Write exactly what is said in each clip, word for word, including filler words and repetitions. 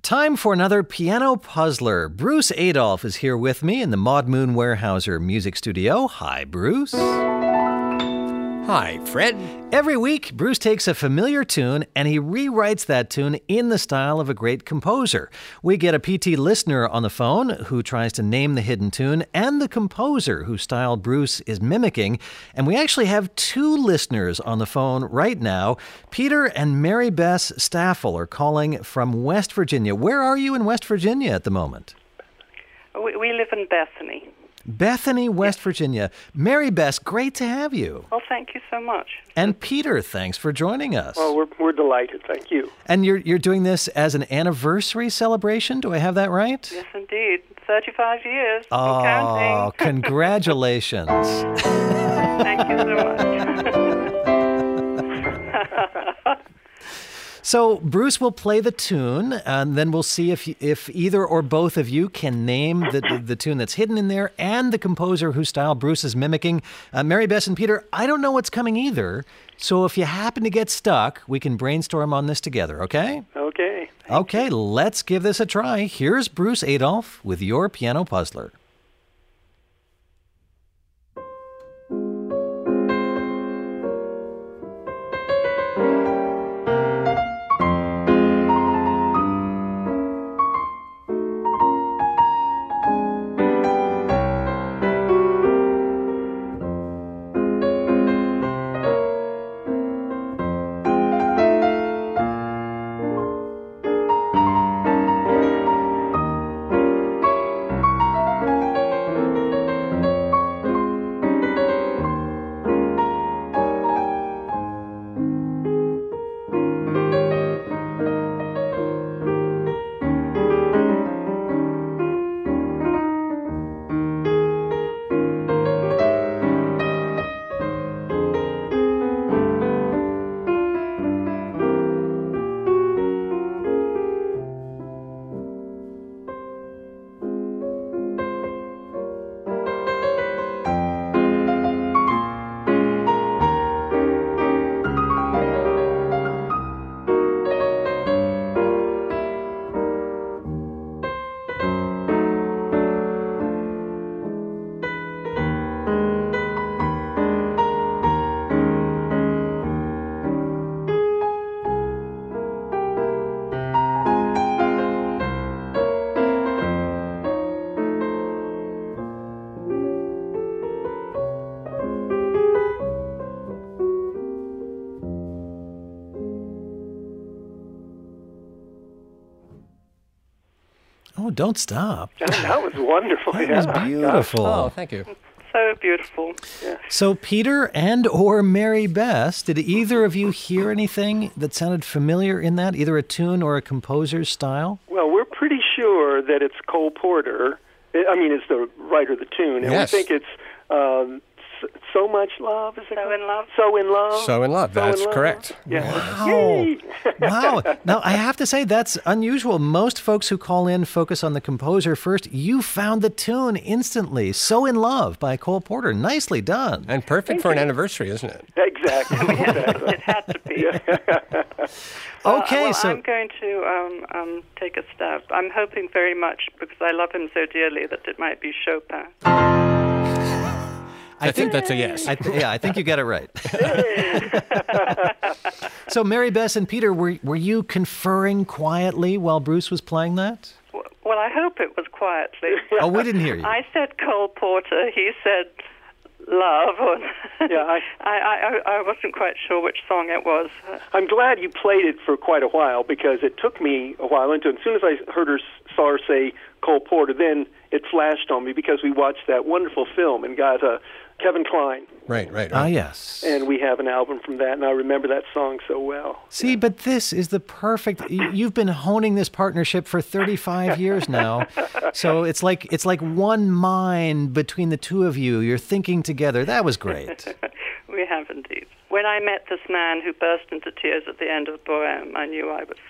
Time for another piano puzzler. Bruce Adolphe is here with me in the Maud Moon Weyerhaeuser Music Studio. Hi, Bruce. Hi, Fred. Every week, Bruce takes a familiar tune and he rewrites that tune in the style of a great composer. We get a P T listener on the phone who tries to name the hidden tune and the composer whose style Bruce is mimicking. And we actually have two listeners on the phone right now. Peter and Mary Bess Staffel are calling from West Virginia. Where are you in West Virginia at the moment? We, we live in Bethany. Bethany, West Virginia. Mary Bess, great to have you. Well, thank you so much. And Peter, thanks for joining us. Well, we're we're delighted. Thank you. And you're you're doing this as an anniversary celebration. Do I have that right? Yes, indeed. thirty-five years. Oh, I'm counting. Congratulations. Thank you so much. So Bruce will play the tune, and then we'll see if if either or both of you can name the, the, the tune that's hidden in there and the composer whose style Bruce is mimicking. Uh, Mary Bess and Peter, I don't know what's coming either, so if you happen to get stuck, we can brainstorm on this together, okay? Okay. Okay, let's give this a try. Here's Bruce Adolphe with your Piano Puzzler. Oh, don't stop. That was wonderful. That yeah. was beautiful. Oh, thank you. So beautiful. Yeah. So Peter and or Mary Bess, did either of you hear anything that sounded familiar in that, either a tune or a composer's style? Well, we're pretty sure that it's Cole Porter. I mean, it's the writer of the tune. And Yes. we think it's um, So Much Love. Is it So called? in Love? So in Love. So in Love, So in that's Love. correct. Yeah. Wow. Yay. Wow. Now, I have to say, that's unusual. Most folks who call in focus on the composer first. You found the tune instantly. So in Love by Cole Porter. Nicely done. And perfect for an anniversary, isn't it? Exactly. exactly. It had to be. Okay, Uh, well, so... I'm going to um, um, take a stab. I'm hoping very much, because I love him so dearly, that it might be Chopin. I think that's a yes. I th- yeah, I think you got it right. So, Mary Bess and Peter, were were you conferring quietly while Bruce was playing that? W- Well, I hope it was quietly. Oh, we didn't hear you. I said Cole Porter. He said Love. Or Yeah, I- I, I, I wasn't quite sure which song it was. I'm glad you played it for quite a while, because it took me a while into it. As soon as I heard her, saw her say Cole Porter, then it flashed on me, because we watched that wonderful film and got uh, Kevin Kline. Right, right, Ah, right. yes. And we have an album from that, and I remember that song so well. See, but this is the perfect. y- You've been honing this partnership for thirty-five years now, so it's like it's like one mind between the two of you. You're thinking together. That was great. We have indeed. When I met this man who burst into tears at the end of the poem, I knew I was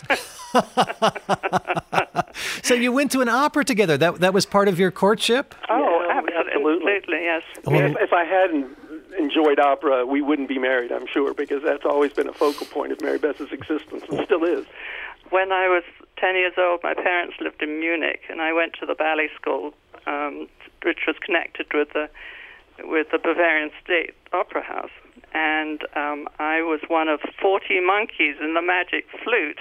safe. So you went to an opera together. That that was part of your courtship? Oh, Yeah, absolutely, absolutely. absolutely, yes. If, if I hadn't enjoyed opera, we wouldn't be married, I'm sure, because that's always been a focal point of Mary Bess's existence, and still is. When I was ten years old, my parents lived in Munich, and I went to the ballet school, um, which was connected with the with the Bavarian State Opera House. And um, I was one of forty monkeys in the magic flute.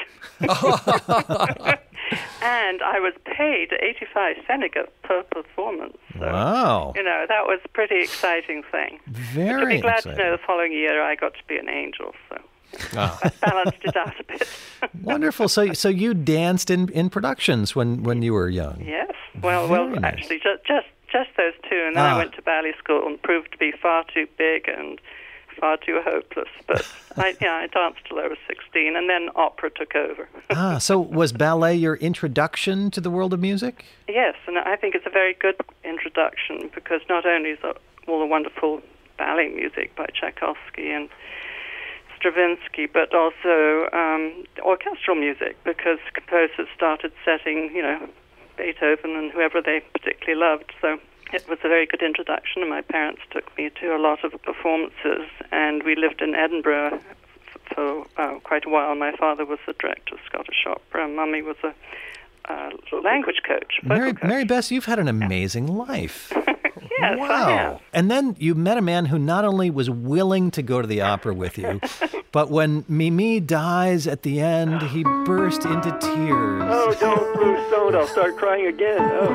And I was paid eighty-five pfennige per performance. So, wow. You know, that was a pretty exciting thing. Very but to be glad exciting. to know the following year I got to be an angel, so Oh. I balanced it out a bit. Wonderful. So so you danced in, in productions when, when you were young? Yes. Well, Very well, nice. actually, just, just just those two, and then Ah. I went to ballet school and proved to be far too big and far too hopeless. But I, yeah, I danced till I was sixteen, and then opera took over. Ah, so was ballet your introduction to the world of music? Yes, and I think it's a very good introduction because not only is it all the wonderful ballet music by Tchaikovsky and Stravinsky, but also um, orchestral music, because composers started setting, you know, Beethoven and whoever they particularly loved. So it was a very good introduction, and my parents took me to a lot of performances, and we lived in Edinburgh f- for uh, quite a while. My father was the director of Scottish Opera, and Mummy was a uh, language coach, vocal Mary, coach. Mary Bess, you've had an amazing life. Yes, wow. I have. And then you met a man who not only was willing to go to the opera with you, but when Mimi dies at the end, he burst into tears. Oh, don't, Bruce, don't. I'll start crying again.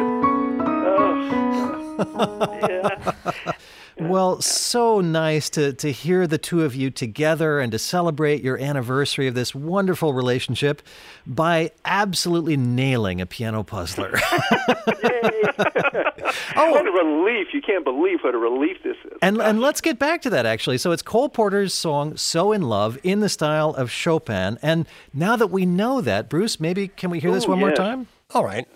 Oh, oh. Yeah. Well, so nice to, to hear the two of you together and to celebrate your anniversary of this wonderful relationship by absolutely nailing a piano puzzler. Yay. Oh. What a relief. You can't believe what a relief this is. And and let's get back to that, actually. So it's Cole Porter's song, So in Love, in the style of Chopin. And now that we know that, Bruce, maybe can we hear this Ooh, one more yes. time? All right.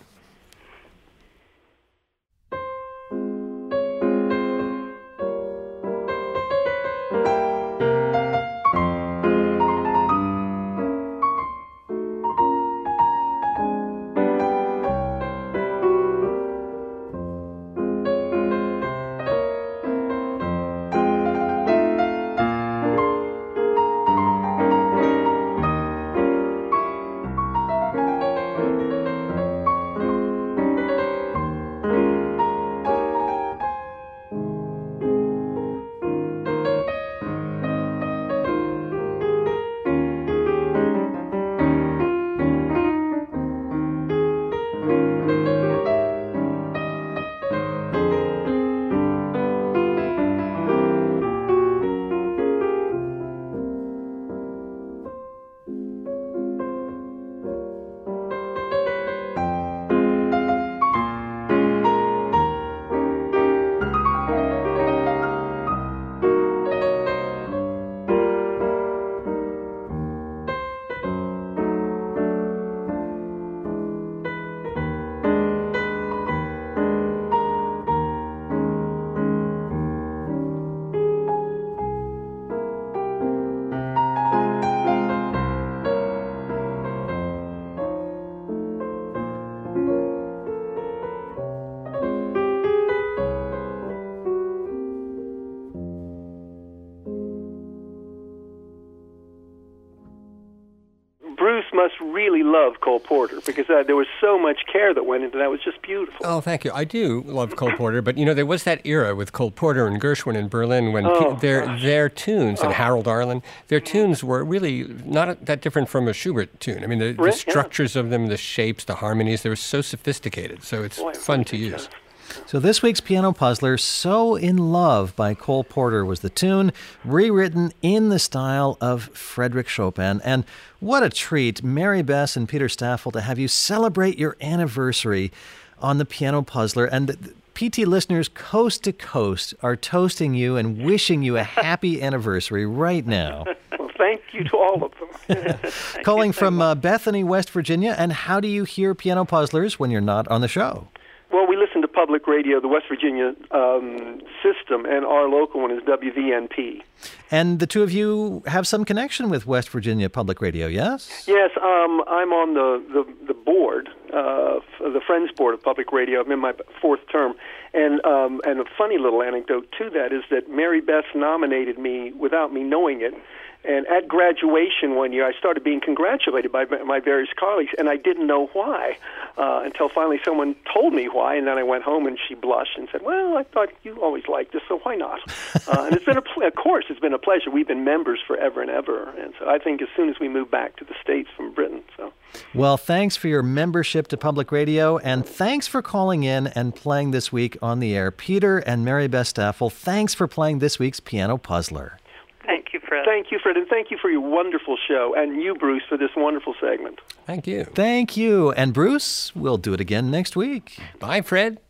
Bruce must really love Cole Porter because uh, there was so much care that went into that. It was just beautiful. Oh, thank you. I do love Cole Porter, but you know there was that era with Cole Porter and Gershwin in Berlin when Oh, pe- their gosh. their tunes and Harold Arlen, their tunes were really not that different from a Schubert tune. I mean, the, the Right, yeah. structures of them, the shapes, the harmonies, they were so sophisticated. So it's Boy, fun to ridiculous. use. So this week's Piano Puzzler, So in Love by Cole Porter, was the tune, rewritten in the style of Frederick Chopin. And what a treat, Mary Bess and Peter Staffel, to have you celebrate your anniversary on the Piano Puzzler. And the P T listeners coast to coast are toasting you and wishing you a happy anniversary right now. Well, thank you to all of them. Calling from uh, Bethany, West Virginia. And how do you hear Piano Puzzlers when you're not on the show? Well, we listen to public radio, the West Virginia um, system, and our local one is W V N P. And the two of you have some connection with West Virginia Public Radio, yes? Yes, um, I'm on the, the, the board, uh, f- the Friends Board of Public Radio. I'm in my fourth term. And um, and a funny little anecdote to that is that Mary Beth nominated me without me knowing it And at graduation one year, I started being congratulated by my various colleagues, and I didn't know why uh, until finally someone told me why, and then I went home and she blushed and said, well, I thought you always liked us, so why not? uh, and it's been, a pl- of course, it's been a pleasure. We've been members forever and ever, and so I think as soon as we move back to the States from Britain. So. Well, thanks for your membership to Public Radio, and thanks for calling in and playing this week on the air. Peter and Mary Beth Staffel, thanks for playing this week's Piano Puzzler. Thank you, Fred. Thank you, Fred, and thank you for your wonderful show, and you, Bruce, for this wonderful segment. Thank you. Thank you. And Bruce, we'll do it again next week. Bye, Fred.